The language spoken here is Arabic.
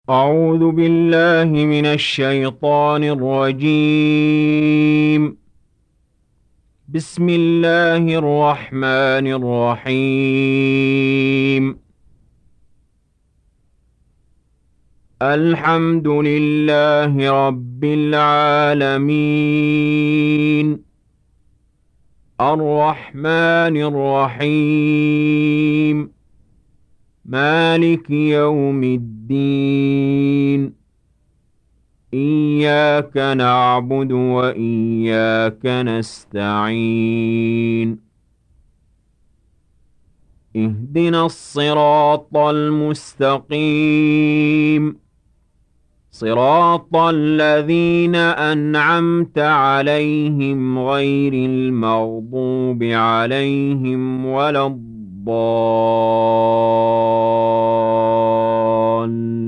أعوذ بالله من الشيطان الرجيم. بسم الله الرحمن الرحيم. الحمد لله رب العالمين. الرحمن الرحيم. مالك يوم الدين. إياك نعبد وإياك نستعين. اهدنا الصراط المستقيم، صراط الذين أنعمت عليهم غير المغضوب عليهم ولا الضالين.